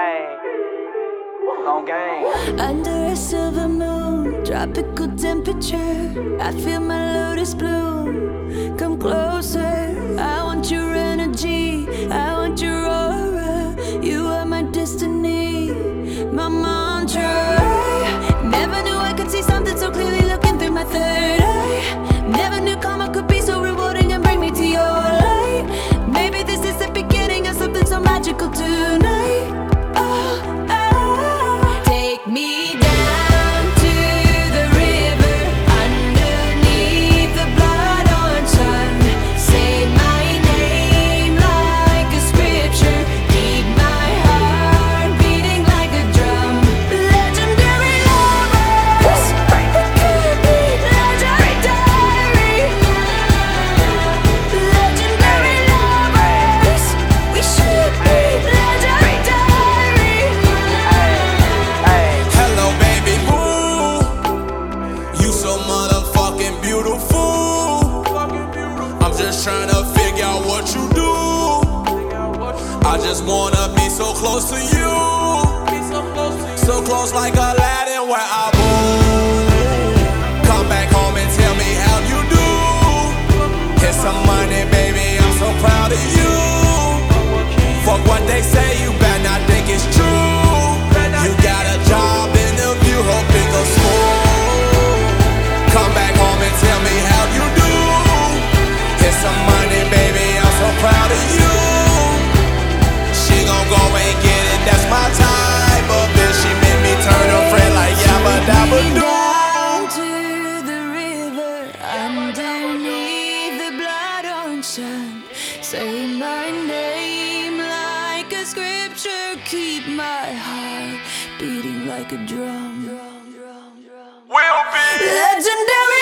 Ayy, on game. Under a silver moon, tropical temperature, I feel my lotus bloom. Come closer, I want your energy, I want your aura. You are my destiny, my mantra. Never knew I could see something so clearly looking through my third eye. Never knew karma could be so rewarding and bring me to your light. Maybe this is the beginning of something so magical tonight. Take me down to the river, underneath the blood-orange sun. Say my name like a scripture, keep my heart beating like a drum. Legendary lovers, we could be legendary. Legendary lovers, we should be legendary. Hello, baby boo. You so motherfucking beautiful. I'm just trying to figure out what you do. I just wanna be so close to you. So close like Aladdin where I move. Come back home and tell me how you do. Here's some money, baby, I'm so proud of you. Fuck what they say, you better not think it's true. You got a job interview, hope it goes smooth. Come back home and tell me how you do. Here's some money, baby, I'm so proud of you. She gon' go and get it, that's my type of bitch. She made me turn her friend like yabba dabba doo. Down to the river, underneath the blood-orange sun. Say my name like a scripture, keep my heart beating like a drum. We'll be Legendary.